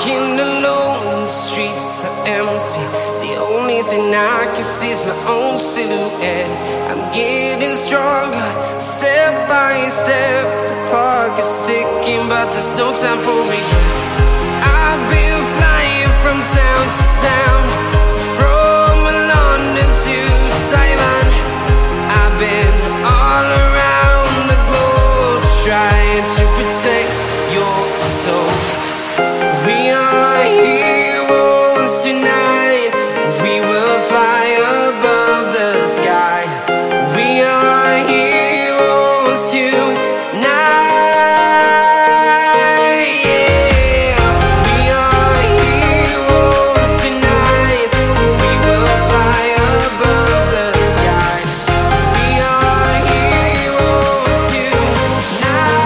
walking alone, the streets are empty. The only thing I can see is my own silhouette. I'm getting stronger, step by step. The clock is ticking, but there's no time for regrets. I've been flying from town to town, from London to Taiwan. I've been all around the globe, trying to protect your soul. We are heroes tonight. We will fly above the sky. We are heroes tonight. Yeah. We are heroes tonight. We will fly above the sky. We are heroes tonight.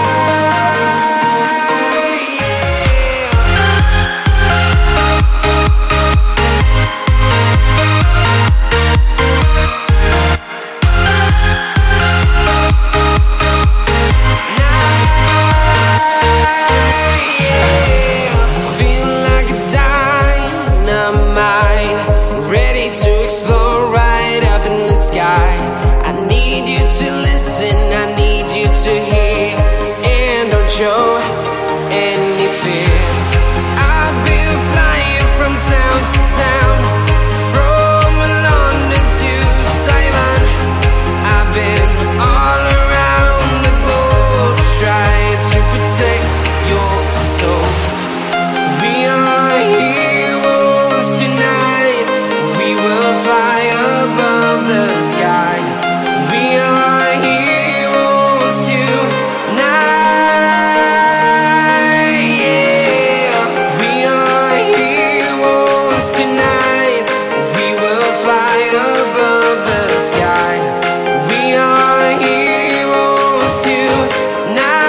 Ready to explore right up in the sky. I need you to listen, I need you to hear, and don't show any fear. I've been flying from town to town, from London to Taiwan. I've been all around the globe, trying to protect your soul. We are heroes tonight. We will fly above the sky. We are heroes tonight. Yeah. We are heroes tonight. We will fly above the sky. We are heroes tonight.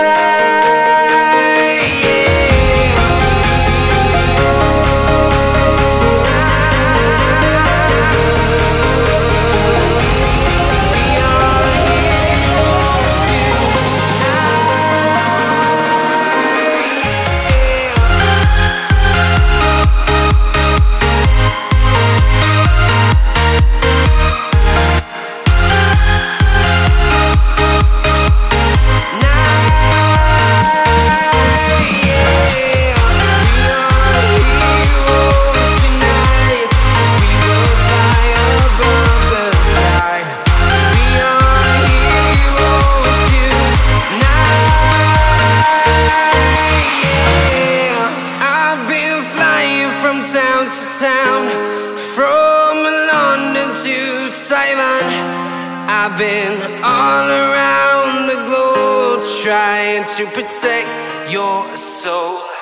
Town to town, from London to Taiwan. I've been all around the globe, trying to protect your soul.